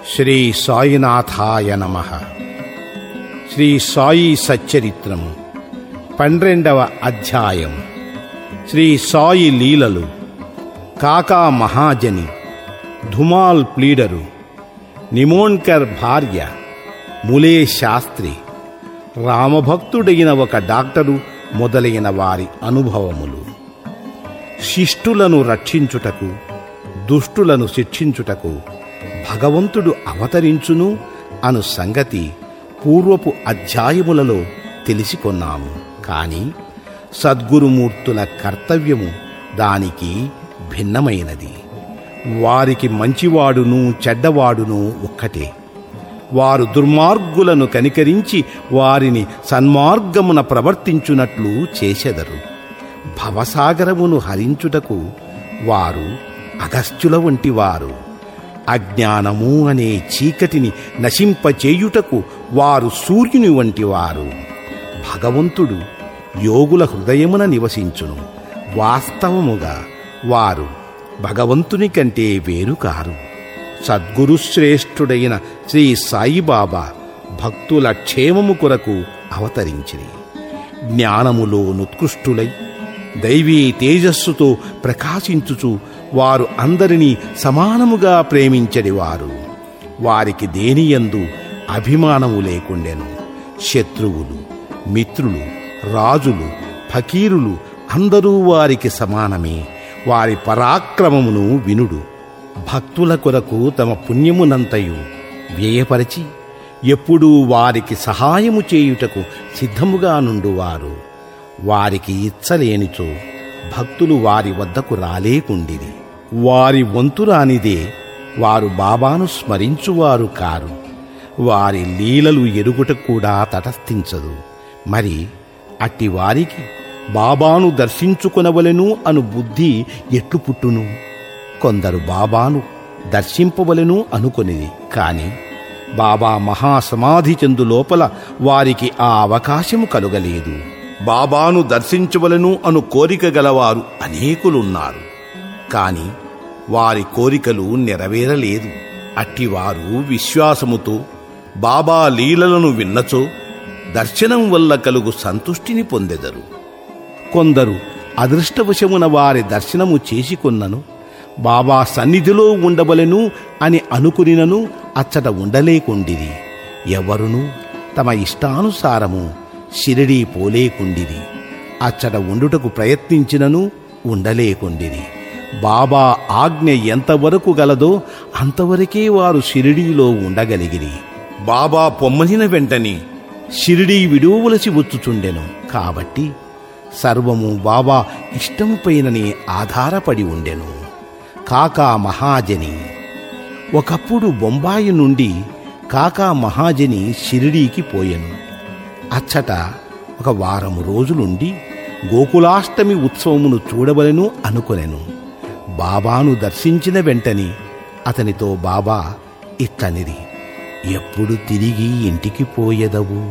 శ్రీ సాయినాథాయ నమః. శ్రీ సాయి సచ్చరిత్రము 12వ అధ్యాయం. శ్రీ సాయి లీలలు. కాకా మహాజని, ధుమాల్ ప్లీడరు, నిమోన్కర్ భార్య, ములే శాస్త్రి, రామభక్తుడైన ఒక డాక్టరు మొదలైన వారి అనుభవములు. శిష్టులను రక్షించుటకు, దుష్టులను శిక్షించుటకు భగవంతుడు అవతరించును అను సంగతి పూర్వపు అధ్యాయములలో తెలిసికొన్నాము. కాని సద్గురుమూర్తుల కర్తవ్యము దానికి భిన్నమైనది. వారికి మంచివాడును చెడ్డవాడును ఒక్కటే. వారు దుర్మార్గులను కనికరించి వారిని సన్మార్గమున ప్రవర్తించునట్లు చేసెదరు. భవసాగరమును హరించుటకు వారు అగస్త్యుల వంటి వారు. అజ్ఞానము అనే చీకటిని నశింపచేయుటకు వారు సూర్యుని వంటి వారు. భగవంతుడు యోగుల హృదయమున నివసించును. వాస్తవముగా వారు భగవంతుని కంటే వేరు కారు. సద్గురు శ్రేష్ఠుడైన శ్రీ సాయిబాబా భక్తుల క్షేమము కొరకు అవతరించిరి. జ్ఞానములో నుత్కృష్టులై దైవీ తేజస్సుతో ప్రకాశించుచు వారు అందరినీ సమానముగా ప్రేమించడివారు. వారికి దేనియందు అభిమానము లేకుండెను. శత్రువులు, మిత్రులు, రాజులు, ఫకీరులు అందరూ వారికి సమానమే. వారి పరాక్రమమును వినుడు. భక్తుల కొరకు తమ పుణ్యమునంతయు వ్యయపరచి ఎప్పుడూ వారికి సహాయము చేయుటకు సిద్ధముగా నుండువారు. వారికి ఇచ్చలేనిచో భక్తులు వారి వద్దకు రాలేకుండిరి. వారి వంతురానిదే వారు బాబాను స్మరించువారు కారు. వారి లీలలు ఎరుగుట కూడా తటస్థించదు. మరి అట్టి వారికి బాబాను దర్శించుకొనవలెను అను బుద్ధి ఎట్లు పుట్టును? కొందరు బాబాను దర్శింపవలెను అనుకొనిది. కాని బాబా మహాసమాధి చెందు లోపల వారికి ఆ అవకాశము కలుగలేదు. బాబాను దర్శించవలెను అను కోరిక గలవారు అనేకులున్నారు. కాని వారి కోరికలు నెరవేరలేదు. అట్టివారు విశ్వాసముతో బాబా లీలలను విన్నచో దర్శనం వల్ల కలుగు సంతుష్టిని పొందెదరు. కొందరు అదృష్టవశమున వారి దర్శనము చేసికొన్నను, బాబా సన్నిధిలో ఉండవలెను అని అనుకునినను అచ్చట ఉండలేకుండిరి. ఎవరునూ తమ ఇష్టానుసారము షిరిడీ పోలేకుండిరి. అచ్చట ఉండుటకు ప్రయత్నించినను ఉండలేకుండిరి. బాబా ఆజ్ఞ ఎంతవరకు గలదో అంతవరకే వారు షిరిడీలో ఉండగలిగిరి. బాబా పొమ్మనిన వెంటనే షిరిడీ విడువలసి వచ్చుచుండెను. కాబట్టి సర్వము బాబా ఇష్టముపైననే ఆధారపడి ఉండెను. కాకా మహాజని. ఒకప్పుడు బొంబాయి నుండి కాకా మహాజని షిరిడీకి పోయెను. అచ్చట ఒక వారము రోజులుండి గోకులాష్టమి ఉత్సవమును చూడవలెను అనుకొనెను. బాబాను దర్శించిన వెంటనే అతనితో బాబా ఇట్లనిది: ఎప్పుడు తిరిగి ఇంటికి పోయెదవు?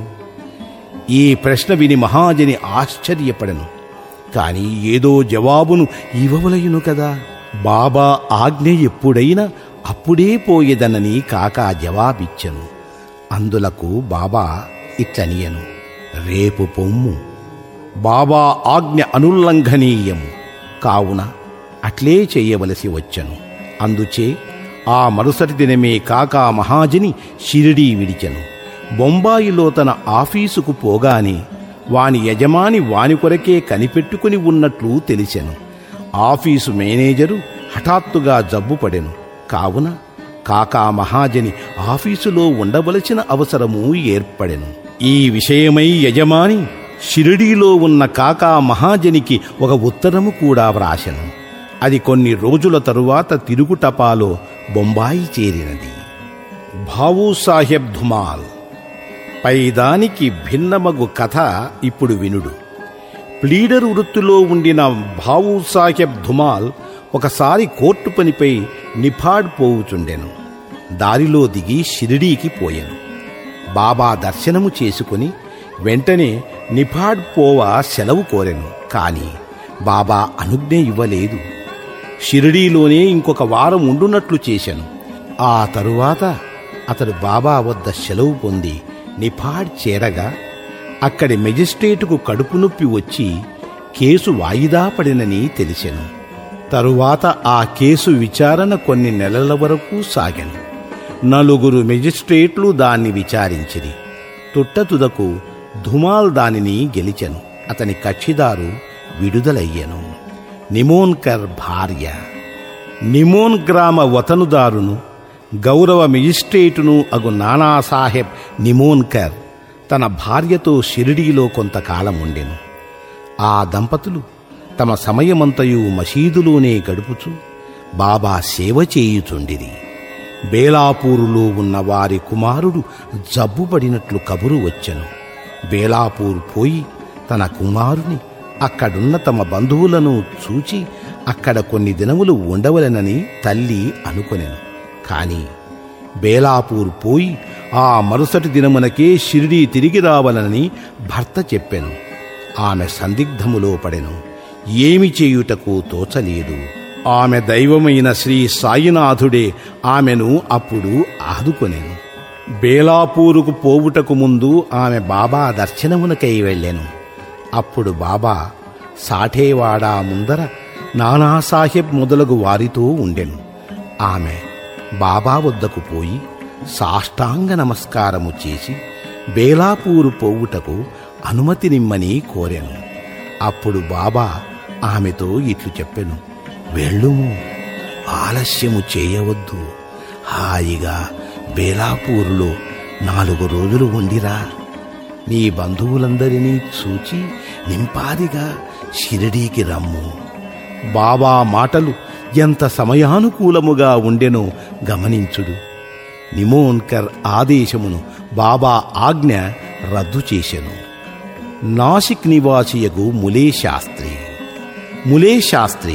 ఈ ప్రశ్న విని మహాజని ఆశ్చర్యపడెను. కాని ఏదో జవాబును ఇవ్వవలయును కదా. బాబా ఆజ్ఞ ఎప్పుడైనా అప్పుడే పోయేదనని కాకా జవాబిచ్చెను. అందులకు బాబా ఇట్లనియను: రేపు పొమ్ము. బాబా ఆజ్ఞ అనుల్లంఘనీయము కావున అట్లే చేయవలసి వచ్చెను. అందుచే ఆ మరుసటి దినమే కాకా మహాజని షిరిడీ విడిచెను. బొంబాయిలో తన ఆఫీసుకు పోగానే వాని యజమాని వాని కొరకే కనిపెట్టుకుని ఉన్నట్లు తెలిసెను. ఆఫీసు మేనేజరు హఠాత్తుగా జబ్బుపడెను. కావున కాకా మహాజని ఆఫీసులో ఉండవలసిన అవసరము ఏర్పడెను. ఈ విషయమై యజమాని షిరిడీలో ఉన్న కాకా మహాజనికి ఒక ఉత్తరము కూడా వ్రాసెను. అది కొన్ని రోజుల తరువాత తిరుగు టపాలో బొంబాయి చేరినది. భావూ సాహెబ్ ధుమాల్. పైదానికి భిన్నమగు కథ ఇప్పుడు వినుడు. ప్లీడర్ వృత్తిలో ఉండిన భావూ సాహెబ్ ధుమాల్ ఒకసారి కోర్టు పనిపై నిఫాడ్ పోవుచుండెను. దారిలో దిగి షిరిడీకి పోయెను. బాబా దర్శనము చేసుకుని వెంటనే నిఫాడ్ పోవ సెలవు కోరెను. కాని బాబా అనుజ్ఞ ఇవ్వలేదు. షిరిడీలోనే ఇంకొక వారం ఉండునట్లు చేశాను. ఆ తరువాత అతడు బాబా వద్ద సెలవు పొంది నిఫాడ్ చేరగా అక్కడి మెజిస్ట్రేటుకు కడుపు నొప్పి వచ్చి కేసు వాయిదా పడినని తెలిసెను. తరువాత ఆ కేసు విచారణ కొన్ని నెలల వరకు సాగెను. 4 మెజిస్ట్రేట్లు దాన్ని విచారించిరి. తుట్టతుదకు ధుమాల్ దానిని గెలిచెను. అతని కక్షిదారు విడుదలయ్యెను. నిమోన్కర్ భార్య. నిమోన్ గ్రామ వతనుదారును గౌరవ మెజిస్ట్రేటును అగు నానాసాహెబ్ నిమోన్కర్ తన భార్యతో షిరిడీలో కొంతకాలం ఉండెను. ఆ దంపతులు తమ సమయమంతయు మసీదులోనే గడుపుచు బాబా సేవ చేయుచుండిరి. బేలాపూరులో ఉన్న వారి కుమారుడు జబ్బుపడినట్లు కబురు వచ్చెను. బేలాపూర్ పోయి తన కుమారుని అక్కడున్న తమ బంధువులను చూచి అక్కడ కొన్ని దినములు ఉండవలెనని తల్లి అనుకొనెను. కాని బేలాపూర్ పోయి ఆ మరుసటి దినమునకే షిరిడీ తిరిగి రావాలని భర్త చెప్పెను. ఆమె సందిగ్ధములో పడెను. ఏమి చేయుటకు తోచలేదు. ఆమె దైవమైన శ్రీ సాయినాథుడే ఆమెను అప్పుడు ఆదుకొనెను. బేలాపూరుకు పోవుటకు ముందు ఆమె బాబా దర్శనమునకై వెళ్ళెను. అప్పుడు బాబా సాఠేవాడా ముందర నానాసాహెబ్ మొదలగు వారితో ఉండెను. ఆమె బాబా వద్దకు పోయి సాష్టాంగ నమస్కారము చేసి బేలాపూరు పోవుటకు అనుమతినిమ్మని కోరెను. అప్పుడు బాబా ఆమెతో ఇట్లు చెప్పెను, వెళ్ళుము, ఆలస్యము చేయవద్దు. హాయిగా బేలాపూరులో 4 రోజులు ఉండిరా. నీ బంధువులందరినీ చూచి నింపాదిగా షిరిడీకి రమ్ము. బాబా మాటలు ఎంత సమయానుకూలముగా ఉండెనో గమనించుడు. నిమోన్కర్ ఆదేశమును బాబా ఆజ్ఞ రద్దు చేసెను. నాసిక్ నివాసియగు ములే శాస్త్రి. ములే శాస్త్రి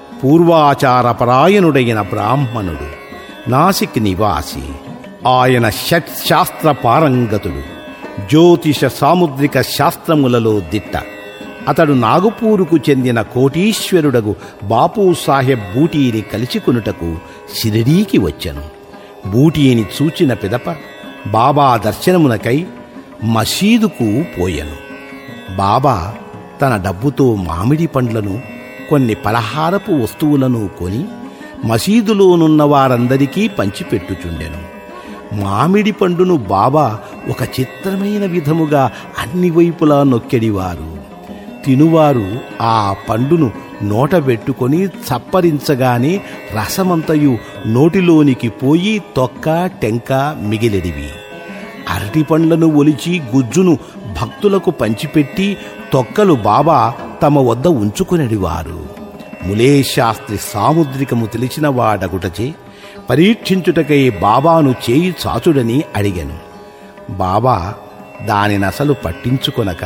పూర్వాచారపరాయణుడైన బ్రాహ్మణుడు, నాసిక్ నివాసి. ఆయన షట్శాస్త్ర పారంగతుడు, జ్యోతిష సాముద్రిక శాస్త్రములలో దిట్ట. అతడు నాగపూరుకు చెందిన కోటీశ్వరుడగు బాపూ సాహెబ్ బూటీని కలిసికొనుటకు షిరిడీకి వచ్చెను. బూటీని చూచిన పిదప బాబా దర్శనమునకై మసీదుకు పోయెను. బాబా తన డబ్బుతో మామిడి పండ్లను, కొన్ని పలహారపు వస్తువులను కొని మసీదులోనున్న వారందరికీ పంచిపెట్టుచుండెను. మామిడి పండును బాబా ఒక చిత్రమైన విధముగా అన్ని వైపులా నొక్కెడివారు. తినువారు ఆ పండును నోట పెట్టుకొని చప్పరించగానే రసమంతయు నోటిలోనికి పోయి తొక్క టెంక మిగిలెడివి. అరటి పండ్లను ఒలిచి గుజ్జును భక్తులకు పంచిపెట్టి తొక్కలు బాబా తమ వద్ద ఉంచుకునేవారు. ములే శాస్త్రి సాముద్రికము తెలిసిన వాడగుటచే పరీక్షించుటకై బాబాను చేయి చాచుడని అడిగాను. బాబా దానినసలు పట్టించుకొనక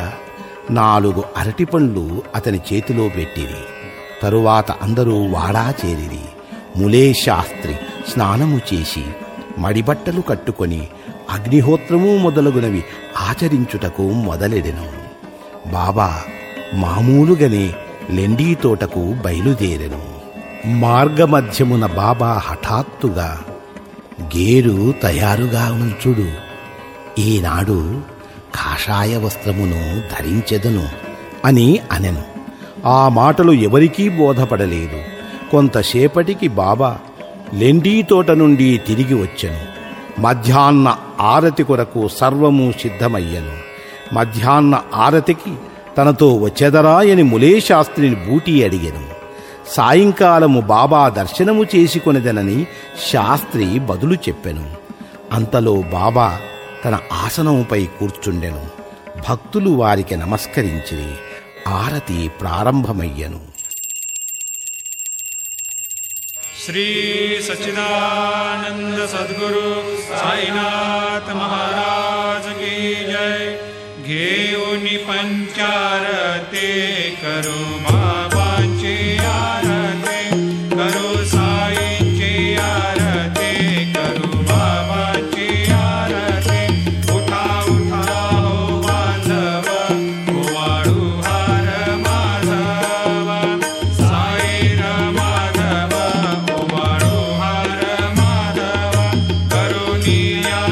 4 అరటిపండ్లు అతని చేతిలో పెట్టిరి. తరువాత అందరూ వాడా చేరిరి. ములే శాస్త్రి స్నానము చేసి మడిబట్టలు కట్టుకొని అగ్నిహోత్రము మొదలగునవి ఆచరించుటకు మొదలెడెను. బాబా మామూలుగానే లెండీ తోటకు బయలుదేరెను. మార్గమధ్యమున బాబా హఠాత్తుగా, గేరు తయారుగా ఉంచుడు, ఈనాడు కాషాయ వస్త్రమును ధరించెదను అని అనెను. ఆ మాటలు ఎవరికీ బోధపడలేదు. కొంతసేపటికి బాబా లెండీ తోట నుండి తిరిగి వచ్చెను. మధ్యాహ్న ఆరతి కొరకు సర్వము సిద్ధమయ్యను. మధ్యాహ్న ఆరతికి తనతో వచ్చెదరాయని ములే శాస్త్రిని బూటీ అడిగెను. సాయంకాలము బాబా దర్శనము చేసుకొనిదనని శాస్త్రి బదులు చెప్పెను. అంతలో బాబా తన ఆసనముపై కూర్చుండెను. భక్తులు వారికి నమస్కరించిరి. ఆరతి ప్రారంభమయ్యను. శ్రీ సచ్చిదానంద సద్గురు సాయినాథ్ మహారాజ్ की जय। घेऊनी पंचारते करो बाबांची आरती, करो साईंची आरती, करो बाबांची आरती। उठा उठा हो बांधव, ओवाळू हार माधव, साई माधव, ओवाळू हार माधव, करुणिया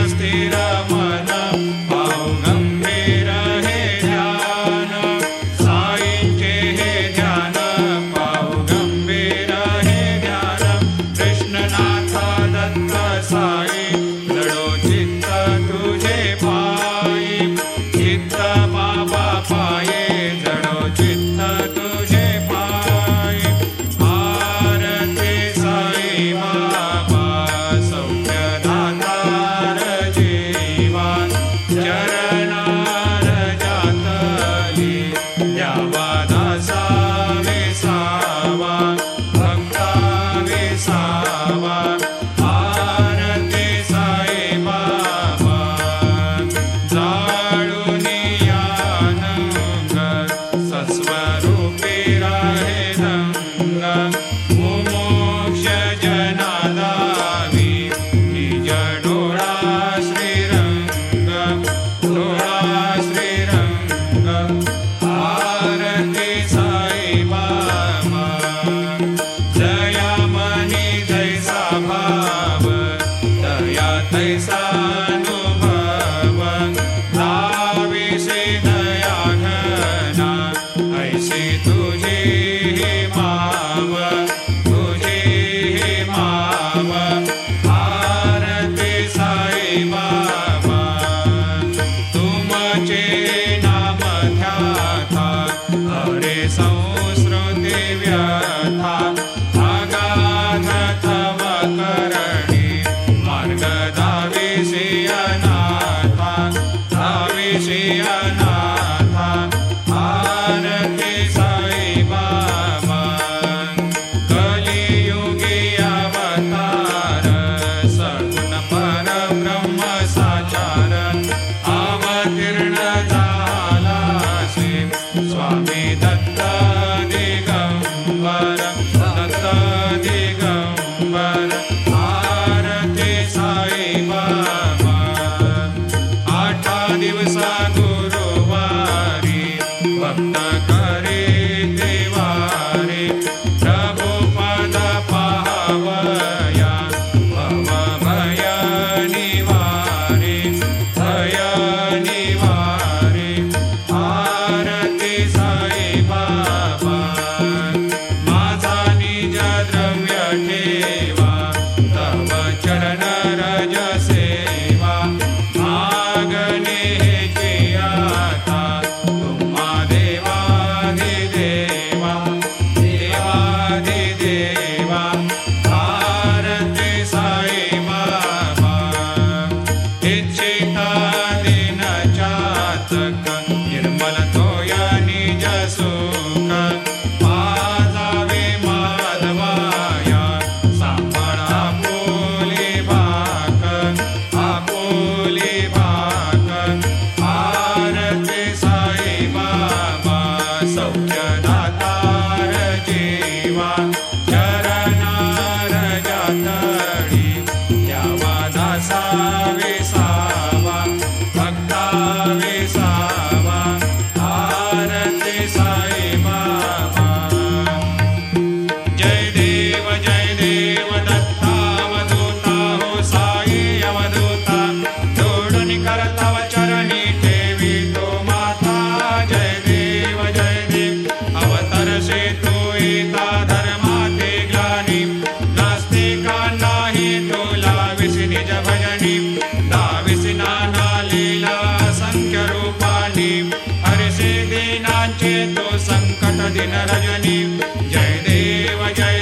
दिन रजनी जय देव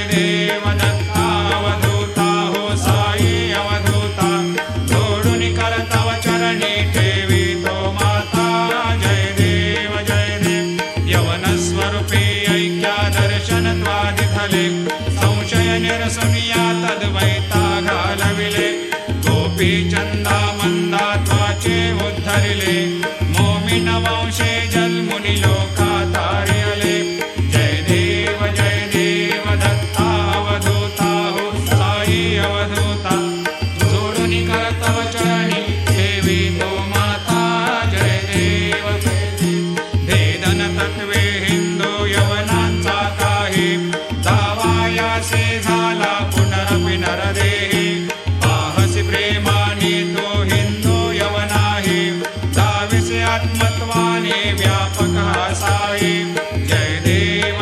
दत्तावधूता हो साई अवधूता जोडुनि कर तव चरणी ठेवी तो माता जय देव यवन स्वरूपी ऐक्या दर्शन त्वादिथले संशय निरसनिया तद्वैता घालविले गोपी चंदा मंदा त्वाचे उद्धरिले मोमिन वंशे जन्मुनि लोका तारियले जय देव दत्तावधूता हो साई अवधूता जोडुनि कर तव चरणी ठेवी तो माता जय देव भेदन तत्वे हिंदू यवनांचा काही दावायासे झाला पुनरपि नरदेही पाहसी प्रेमाने तो हिंदू यवनाही दाविसे आत्मत्वाने व्यापक साई जय देव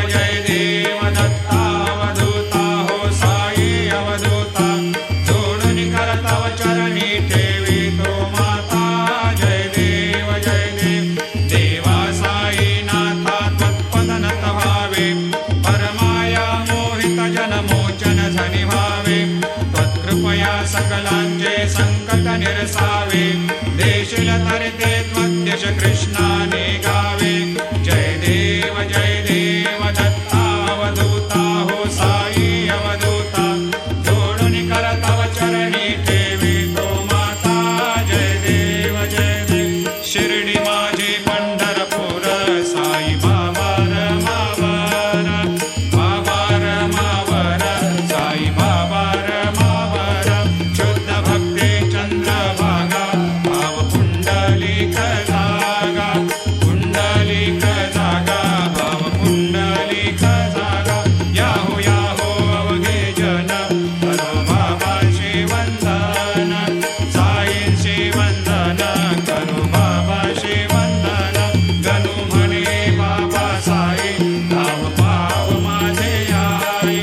दत्तावधूता हो साई अवधूता जोडुनि कर तव चरणी ठेवी तो माता जय देव देवा साई नाथा त्वत्पदनत भावे परमाया मोहित जनमोचन धनि भावे त्वत्कृपया सकलांचे संकट निरसावे देशील तरते त्वद्यश कृष्णाने गावे जय देव दत्तावधूता हो साई अवधूता जोडुनि कर तव चरणी ठेवी तो माता जय देव शिर्डी माझे पंढरपूर साई बाबार मावर साई बाबार मावर शुद्ध भक्ती चंद्रभागा भाव पुंडलिक जागा भाव पुंडलिक जागा याहो अवघे जन करो बाबाशी वंदन साईंशी वंदन करो बाबाशी वंदन गणू म्हणे बाबा साई धाम पाव माझे आई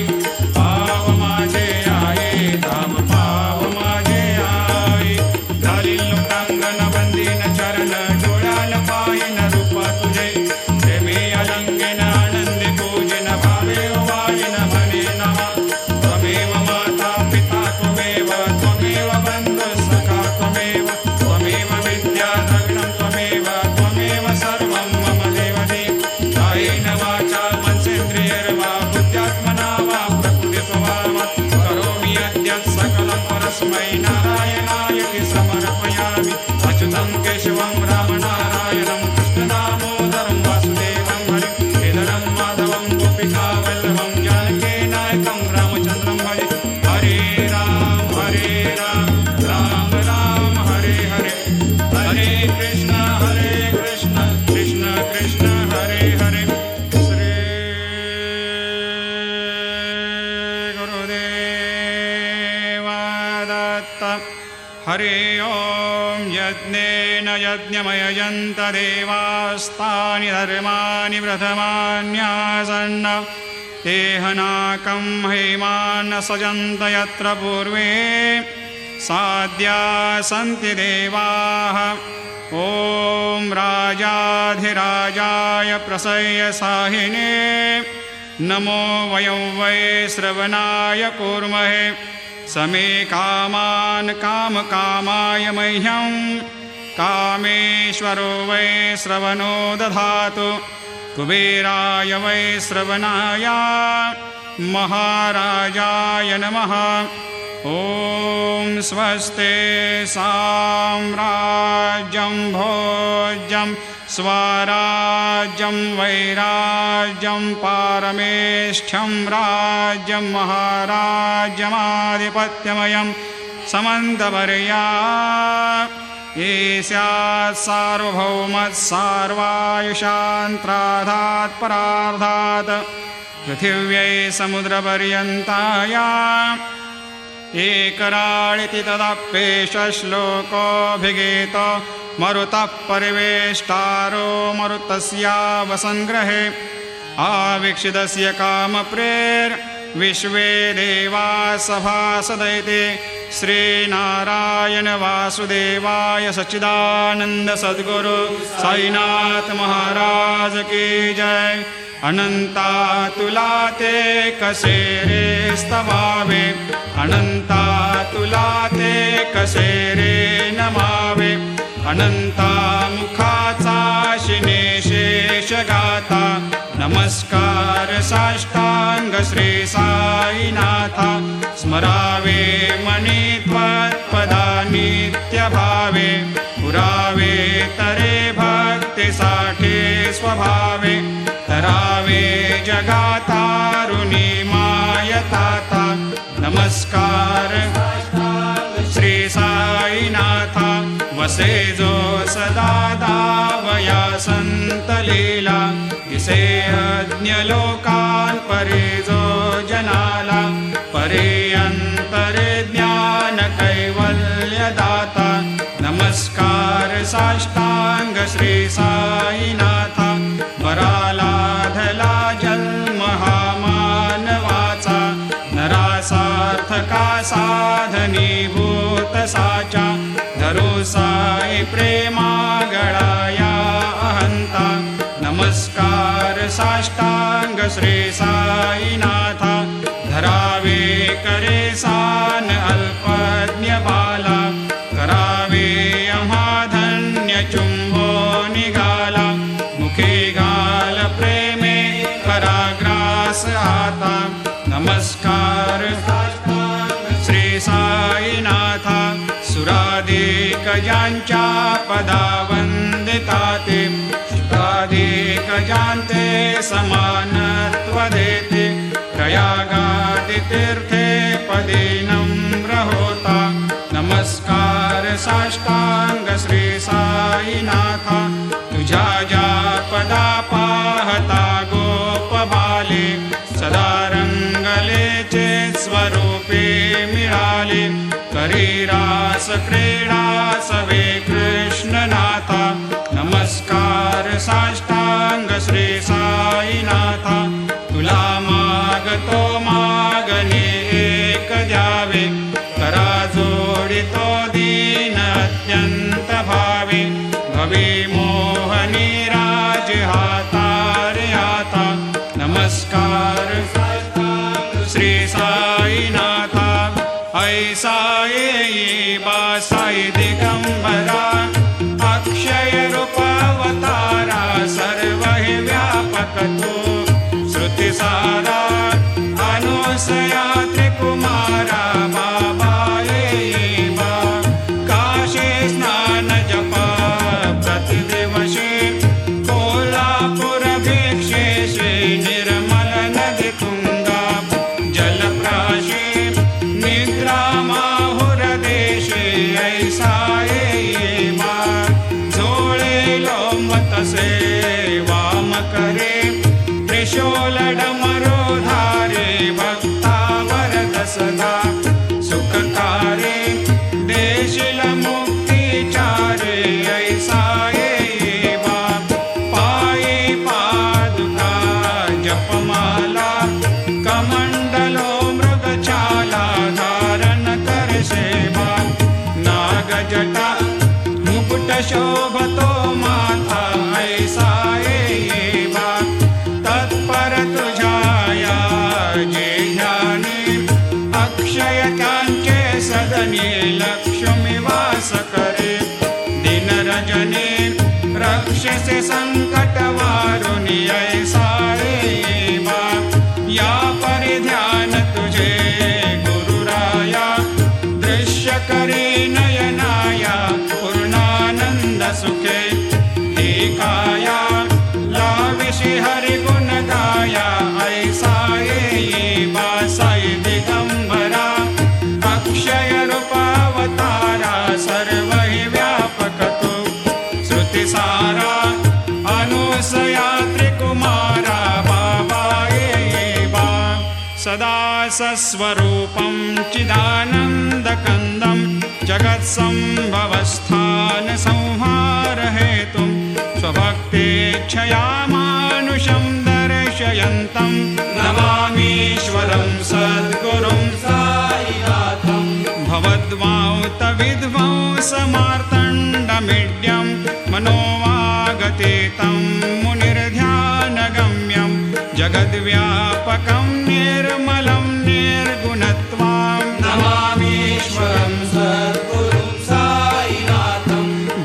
धाम पाव माझे आई घालील लोटांगण बंदीन चरण डोळ्याल पाहिन रूप तुझे प्रेमी अलंकेन आनंदी पूजन भावे वाजिन म्हणे नमः त्वमेव माता पिता त्वमेव बंधु सखा त्वमेव विद्या द्रविणं त्वमेव सर्वं मम देवदेव कायेन वाचा मनसेन्द्रियैर्वा बुद्ध्यात्मना वा प्रकृतिस्वभावा करोमि यद्यत् सकलं परस्मै नारायणाय समर्पयामि अच्युतं केशवं रामनारायणं कृष्णदामोदरं वासुदेवं हरिं केदारं माधवं गोपिकावल्लभं जानकीनायकं रामचन्द्रं भजे हरे राम राम राम हरे हरे हरे कृष्ण कृष्ण कृष्ण हरे हरे श्री गुरुदेव दत्त हरि ओम यज्ञेन यज्ञमयजन्त देवास्तानि धर्माणि प्रथमान्यासन्न तेहनाकं हेमान् सजन्त यत्र पूर्वे साद्या सन्ति देवाः ॐ राजाधिराजाय प्रसह्य साहिने नमो वयं वै श्रवणाय कूर्महे समे कामान् कामकामाय मह्यं कामेश्वरो वै श्रवणो दधातु कुबेराय वै श्रवणाय महाराजाय नमः ॐ स्वस्ते साम्राज्यं भोज्यं स्वराज्यं वैराज्यं पारमेष्ठ्यं राज्यं महाराज्यमाधिपत्यमयं समन्तवर्या ईस्यात् सार्वभौमत्सार्वायुषान्त्राधात् परार्धात् पृथिव्यै समुद्रपर्यन्ताया एकराळिति तदप्येष श्लोकोऽभिगीतो मरुतः परिवेष्टारो मरुतस्यावसङ्ग्रहे आवीक्षितस्य कामप्रेर्विश्वे देवा सभासदैते श्रीनारायण वासुदेवाय सच्चिदानंद सद्गुरु साईनाथ महाराज की जय। अनंता तुला ते कसे रे स्तवावे, अनंता तुला ते कसे रे नमावे, अनंता मुखाचा शिने शेष गाता, नमस्कार साष्टांग श्री साईनाथा, स्मरावे मनी त्वत्पदा नित्य भावे, पुरावे तरे भक्ति साठे स्वभावे, तरावे जगातारुणी मायताता, नमस्कार श्री साईनाथा, वसे जो सदा दावया संत लीला, दिसे अज्ञ लोकान् परे जो जनाला, परे अंतरे ज्ञान कैवल्य दाता, नमस्कार साष्टांग श्री साईनाथा, वरालाधला जन्म हा मानवाचा, नरासार्थका साधनीभूत साचा, धरो साई प्रेमा गळाया अहंता, नमस्कार साष्टांग श्री साईनाथा, धरावे करे सान अल्पज्ञ बाला, करावे आम्हा धन्य चुंबो निघाला, मुखे घाल प्रेमे पराग्रास आता, नमस्कार श्री साईनाथा, सुराधिक ज्यांच्या पदा वंदिता ते, शुकाधिक ज्यांते समानत्व देते, प्रयागादि तीर्थे पदे नम्र होता, नमस्कार साष्टांग श्री साईनाथा, तुझ्या ज्या पदा पाहता गोप बाले, सदा रंगलेचे स्वरूपे मिळाले, करी रास क्रीडा सवे कृष्णनाथा, नमस्कार साष्टांग श्री साईनाथा, तुला मागतो मागणे एक द्यावे, करा जोडितो दीन अत्यंत भावे, भवी मोहनी राज हातारे आता, नमस्कार श्री साईनाथा, ऐसा येई बा साई दिगंबरा, अक्षय रूपावतारा, सर्व हि व्यापक तो, श्रुति सारा अनुसया त्रिकुमारा, बाबा येई बा, काशी स्नान जप प्रतिदिवशी, कोल्हापुर भिक्षेशी, निर्मल नदी तुंगा जलप्राशी, निद्रा माहुर देशे, ऐसा येई बा, झोळे लोंबतसे वाम करे, त्रिशूल डमरो धारे, भक्ता वरद सदा सुखकारे, देशिल मुक्ती चारे, ऐसा येई बा, पायी पादुका जपमाला, कमंडलो मृगछाला, धारण कर सेवा, नागजटा मुकुट शोभतो माथा, ऐसा येई बा, तत्पर तुझाया जे ध्यानी, अक्षय त्यांचे सदनी, लक्ष्मी वास करे, दिन रजनी रक्षसे संकट वारुणी, ऐसा येई बा, या परिध्यान तुझे गुरुराया, दृश्य करी नयनाया, पूर्णानंद सुखे, हे काया लाविशी हरि गुण गाया, ऐसा येई बा, साई दिगंबरा, अक्षय रूपावतारा, सर्व हि व्यापक तो, श्रुति सारा अनुसया त्रिकुमारा, बाबा येई बा, सदा सस्वरूपं चिदानन्दकन्दं, जगत्सम्भवस्थान संहार हेतुं, स्वभक्तेच्छया मानुषं दर्शयन्तं, नमामीश्वरं सद्गुरुं साईनाथं, भवद्वांत विध्वंसमार्तण्डमीड्यं, मनोवागतीतं मुनिर्ध्यानगम्यं, जगद्व्यापकं निर्मलं निर्गुणत्वां नमामीश्वरं सद्गुरुं साईनाथं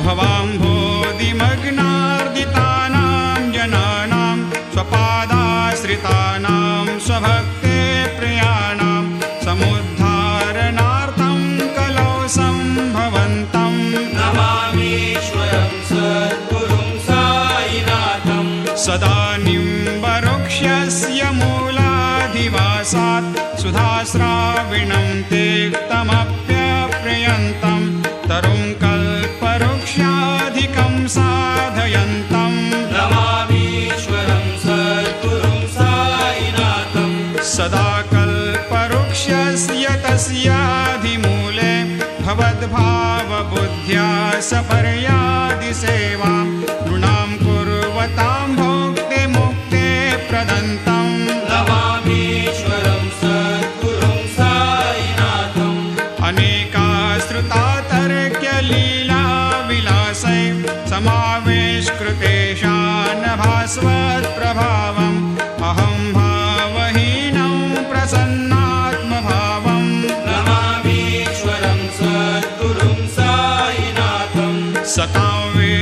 भवाम्भोधिमग्नार्दितानां जनानां स्वपादाश्रितानां स्वभक्ते प्रियाणां समुद्धारणार्थं कलौ सम्भवन्तं नमामीश्वरं सद्गुरुं साईनाथं सदा निम्बवृक्षस्य मूलाधिवासात् सुधास्राविणं तेक्तमप्यप्रियन्तं तरुं कल्पवृक्षाधिकं साधयन्तं नमामीश्वरं सद्गुरुं साईनाथं सदा कल्पवृक्षस्य तस्याधिमूले भवद्भावबुद्ध्या सपर्यादिसेवां नृणां कुर्वतां भोक्तिमुक्ते प्रदन्तं नमामीश्वरं सद्गुरुं साईनाथं अनेकाश्रुतातर्क्यलीलाविलासै समावेशकृतेषान् भास्वत्प्रभावम् अहं भावहीनं प्रसन्नात्मभावम् नमामीश्वरं सद्गुरुं साईनाथं सतां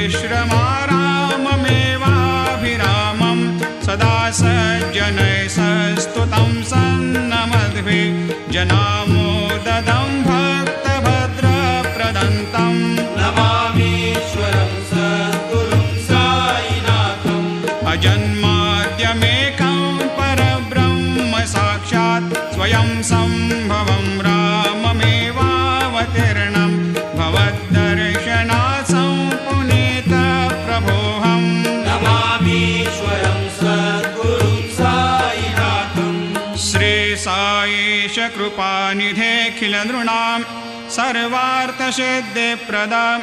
विश्रमाराममेवाभिरामं सदा सज्जनैः सस्तुतं सन्नमद्भिः जनामोददं भक्तभद्रप्रदन्तं नमामीश्वरं सद्गुरुं साईनाथं अजन्माद्यमेकं परब्रह्म साक्षात् स्वयं सम्भवं राममेवावतीर्णं भवद्दर्शनात् सम्पुनीतप्रभोऽहम् नमामीश्वरं सद्गुरुं साईनाथं श्रीसाईश कृपानिधेऽखिलनृणां सर्वार्थसिद्धिप्रदां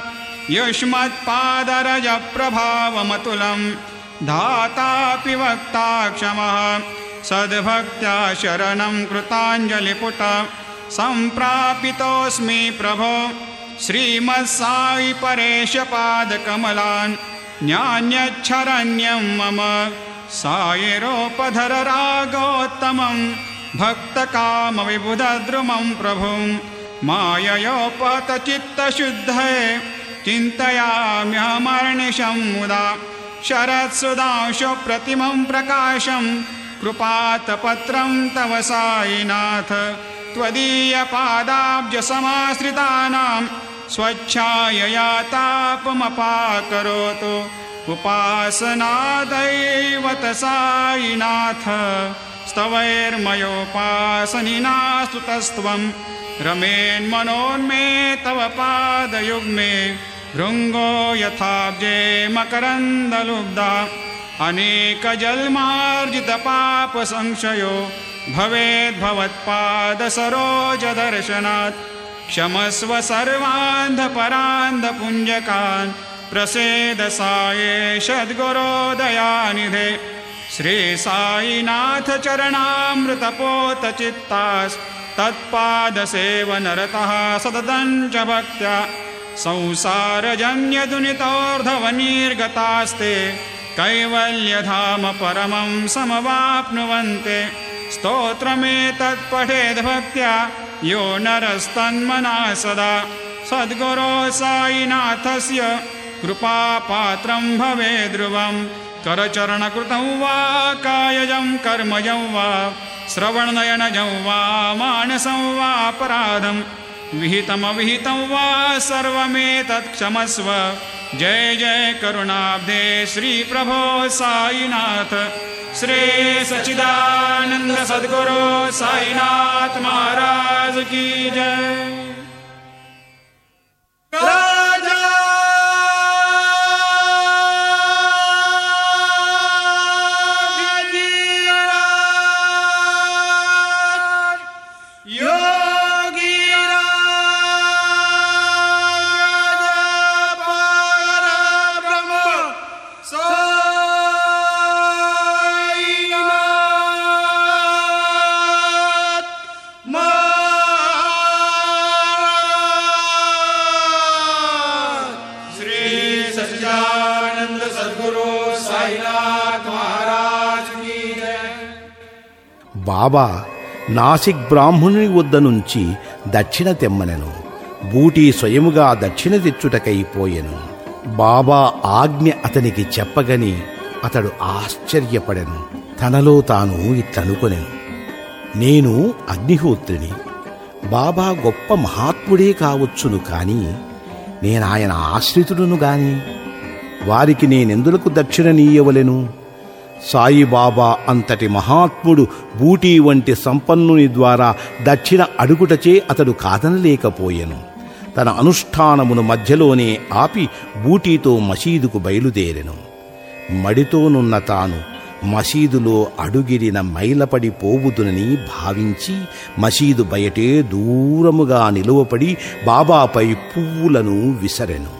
युष्मत्पादरजप्रभावमतुलं धातापि वक्ता क्षमः सद्भक्त्या शरणं कृताञ्जलिपुट सम्प्रापितोऽस्मि प्रभो श्रीमत्साई परेशपादकमलान् न्यान्यच्छरण्यं मम सायिरोपधर रागोत्तमं भक्तकामविबुधद्रुमं प्रभुं माययोपतचित्तशुद्धये चिन्तयाम्यहमर्निशं मुदा शरत्सुधांशुप्रतिमं प्रकाशं कृपातपत्रं तव साईनाथ त्वदीयपादाब्जसमाश्रितानां स्वच्छायया तापमपाकरोतु उपासनादैवत साईनाथ स्तवैर्मयोपासनिनास्तुतस्त्वं रमेन्मनोन्मे तव पादयुग्मे भृङ्गो यथाब्जे मकरन्दलुब्धा अनेकजन्मार्जितपापसंशयो भवेद्भवत्पादसरोजदर्शनात् क्षमस्व सर्वान्धपरान्धपुञ्जकान् प्रसेद साये सद्गुरोदयानिधे श्रीसाईनाथ चरणामृतपोतचित्तास्तत्पादसेवनरतः सततं च भक्त्या संसारजन्यदुनितोर्धवनिर्गतास्ते कैवल्यधाम परमं समवाप्नुवन्ते स्तोत्रमेतत्पठेद्भक्त्या यो नरस्तन्मना सदा सद्गुरो साईनाथस्य कृपापात्रं भवेद् ध्रुवं करचरणकृतं वा कायजं कर्मजं वा श्रवणनयनजं वा मानसं वा अपराधं विहितमविहितं वा सर्वमेतत् क्षमस्व जय जय करुणाब्धे श्री प्रभो साईनाथ श्री सच्चिदानंद सद्गुरु साईनाथ महाराज की जय। బాబా నాసిక్ బ్రాహ్మణుని వద్ద నుంచి దక్షిణ తెమ్మనెను. బూటీ స్వయముగా దక్షిణ తెచ్చుటకైపోయెను. బాబా ఆజ్ఞ అతనికి చెప్పగని అతడు ఆశ్చర్యపడెను. తనలో తాను ఇట్లనుకొనెను, నేను అగ్నిహోత్రిని. బాబా గొప్ప మహాత్ముడే కావచ్చును, కాని నేనాయన ఆశ్రితుడును గాని వారికి నేనెందులకు దక్షిణ నీయవలెను? సాయిబాబా అంతటి మహాత్ముడు బూటీ వంటి సంపన్నుని ద్వారా దక్షిణ అడుగుటచే అతడు కాదనలేకపోయెను. తన అనుష్ఠానమును మధ్యలోనే ఆపి బూటీతో మసీదుకు బయలుదేరెను. మడితోనున్న తాను మసీదులో అడుగిడిన మైలపడి పోవుదునని భావించి మసీదు బయటే దూరముగా నిలువపడి బాబాపై పువ్వులను విసరెను.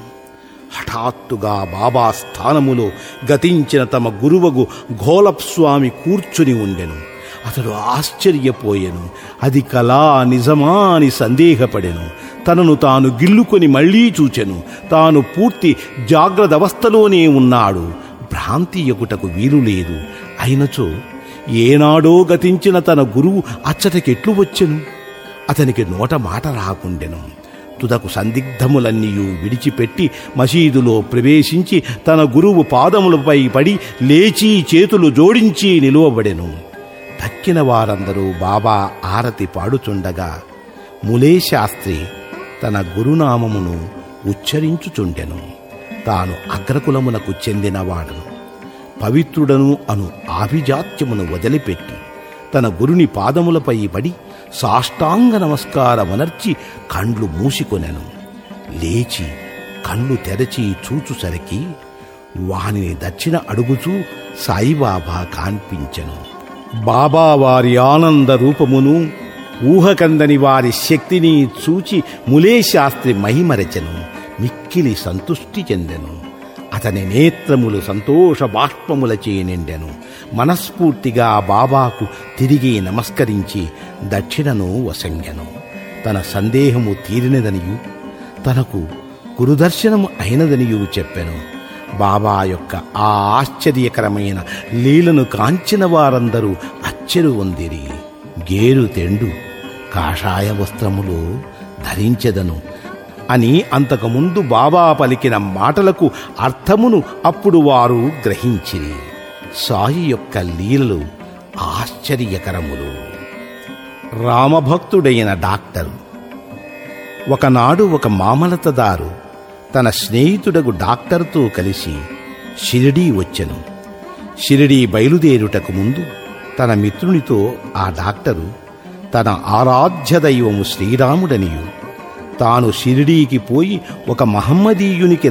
హఠాత్తుగా బాబా స్థానములో గతించిన తమ గురువగు ఘోలప్స్వామి కూర్చుని ఉండెను. అతడు ఆశ్చర్యపోయెను. అది కలా నిజమా అని సందేహపడెను. తనను తాను గిల్లుకొని మళ్లీ చూచెను. తాను పూర్తి జాగ్రత్తవస్థలోనే ఉన్నాడు. భ్రాంతి ఎగుటకు వీలు లేదు. అయినచో ఏనాడో గతించిన తన గురువు అచ్చటకెట్లు వచ్చెను? అతనికి నోట మాట రాకుండెను. తుదకు సందిగ్ధములన్నీయూ విడిచిపెట్టి మసీదులో ప్రవేశించి తన గురువు పాదములపై పడి లేచి చేతులు జోడించి నిలువబడెను. తక్కిన వారందరూ బాబా ఆరతి పాడుచుండగా ములే శాస్త్రి తన గురునామమును ఉచ్చరించుచుండెను. తాను అగ్రకులమునకు చెందినవాడను, పవిత్రుడను అను ఆభిజాత్యమును వదిలిపెట్టి తన గురుని పాదములపై పడి సాష్టాంగ నమస్కారమునర్చి కండ్లు మూసికొనెను. లేచి కళ్ళు తెరచి చూచుసరికి వానిని దక్షిణ అడుగుచూ సాయిబాబా కాన్పించెను. బాబా వారి ఆనంద రూపమును ఊహకందని వారి శక్తిని చూచి ములే శాస్త్రి మహిమరచెను. మిక్కిలి సంతుష్టి చెందెను. అతని నేత్రములు సంతోష బాష్పములచే నిండెను. మనస్ఫూర్తిగా బాబాకు తిరిగి నమస్కరించి దక్షిణను వసంగెను. తన సందేహము తీరినదనియు తనకు గురుదర్శనము అయినదనియు చెప్పెను. బాబా యొక్క ఆ ఆశ్చర్యకరమైన లీలను కాంచిన వారందరూ అచ్చెరు వందిరి. గేరు తెండు కాషాయ వస్త్రములు ధరించెదను అని అంతకుముందు బాబా పలికిన మాటలకు అర్థమును అప్పుడు వారు గ్రహించిరి. సాయి యొక్క లీలలు ఆశ్చర్యకరములు. రామభక్తుడైన డాక్టరు. ఒకనాడు ఒక మామలతదారు తన స్నేహితుడగు డాక్టర్తో కలిసి షిరిడీ వచ్చెను. షిరిడీ బయలుదేరుటకు ముందు తన మిత్రునితో ఆ డాక్టరు తన ఆరాధ్య దైవము శ్రీరాముడనియు తాను షిరిడీకి పోయి ఒక మహమ్మదీయునికి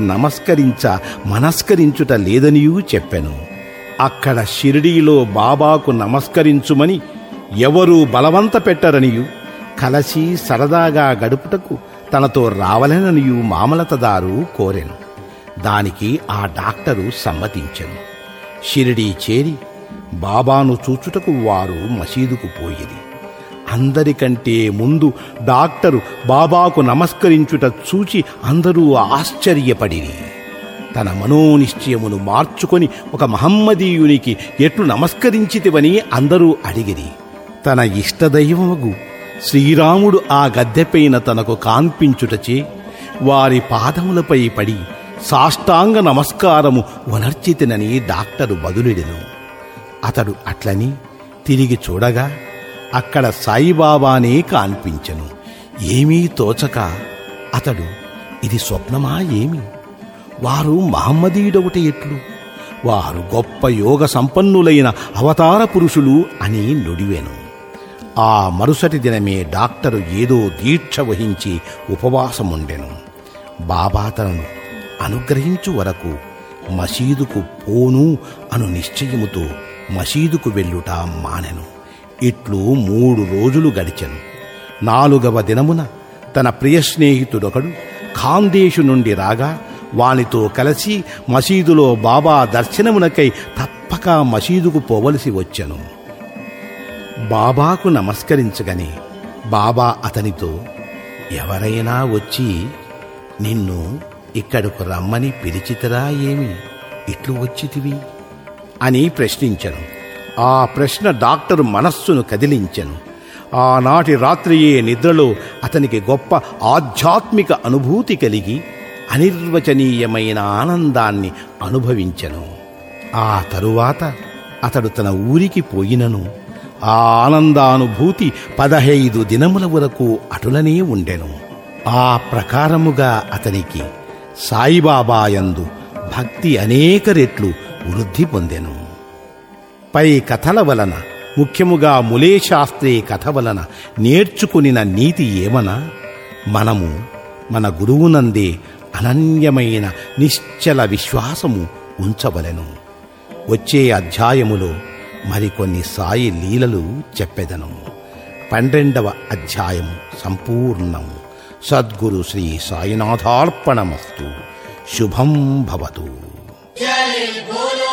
మనస్కరించుట లేదనియూ చెప్పెను. అక్కడ షిరిడీలో బాబాకు నమస్కరించుమని ఎవరూ బలవంత పెట్టరనియు కలసి సరదాగా గడుపుటకు తనతో రావలెననియు మామలతదారు కోరెను. దానికి ఆ డాక్టరు సమ్మతించెను. షిరిడీ చేరి బాబాను చూచుటకు వారు మసీదుకు పోయిరి. అందరికంటే ముందు డాక్టరు బాబాకు నమస్కరించుట చూచి అందరూ ఆశ్చర్యపడిరి. తన మనోనిశ్చయమును మార్చుకొని ఒక మహమ్మదీయునికి ఎట్లు నమస్కరించితివని అందరూ అడిగిరి. తన ఇష్టదైవమగు శ్రీరాముడు ఆ గద్దెపైన తనకు కాన్పించుటచే వారి పాదములపై పడి సాష్టాంగ నమస్కారము వనర్చితినని డాక్టరు బదులిడెను. అతడు అట్లని తిరిగి చూడగా అక్కడ సాయిబాబానే కాన్పించెను. ఏమీ తోచక అతడు ఇది స్వప్నమా ఏమి? వారు మహమ్మదీయుడొకటి ఎట్లు? వారు గొప్ప యోగ సంపన్నులైన అవతార పురుషులు అని నుడివెను. ఆ మరుసటి దినమే డాక్టరు ఏదో దీక్ష వహించి ఉపవాసముండెను. బాబా తనను అనుగ్రహించు వరకు మసీదుకు పోను అను నిశ్చయముతో మసీదుకు వెళ్ళుట మానెను. ఇట్లు 3 రోజులు గడిచెను. 4వ దినమున తన ప్రియ స్నేహితుడొకడు ఖాందేశు నుండి రాగా వానితో కలిసి మసీదులో బాబా దర్శనమునకై తప్పక మసీదుకు పోవలసి వచ్చెను. బాబాకు నమస్కరించగని బాబా అతనితో, ఎవరైనా వచ్చి నిన్ను ఇక్కడకు రమ్మని పిలిచితరా ఏమి? ఇట్లు వచ్చితివి అని ప్రశ్నించెను. ఆ ప్రశ్న డాక్టరు మనస్సును కదిలించెను. ఆనాటి రాత్రియే నిద్రలో అతనికి గొప్ప ఆధ్యాత్మిక అనుభూతి కలిగి అనిర్వచనీయమైన ఆనందాన్ని అనుభవించెను. ఆ తరువాత అతడు తన ఊరికి పోయినను ఆ ఆనందానుభూతి 15 దినముల వరకు అటులనే ఉండెను. ఆ ప్రకారముగా అతనికి సాయిబాబా యందు భక్తి అనేక రెట్లు వృద్ధి పొందెను. పై కథల వలన, ముఖ్యముగా ములే శాస్త్రి కథ వలన నేర్చుకునిన నీతి ఏమనా, మనము మన గురువునందే అనన్యమైన నిశ్చల విశ్వాసము ఉంచవలెను. వచ్చే అధ్యాయములో మరికొన్ని సాయి లీలలు చెప్పెదను. 12వ అధ్యాయము సంపూర్ణము. సద్గురు శ్రీ సాయినాథార్పణమస్తు. శుభం భవతు. జై బోలో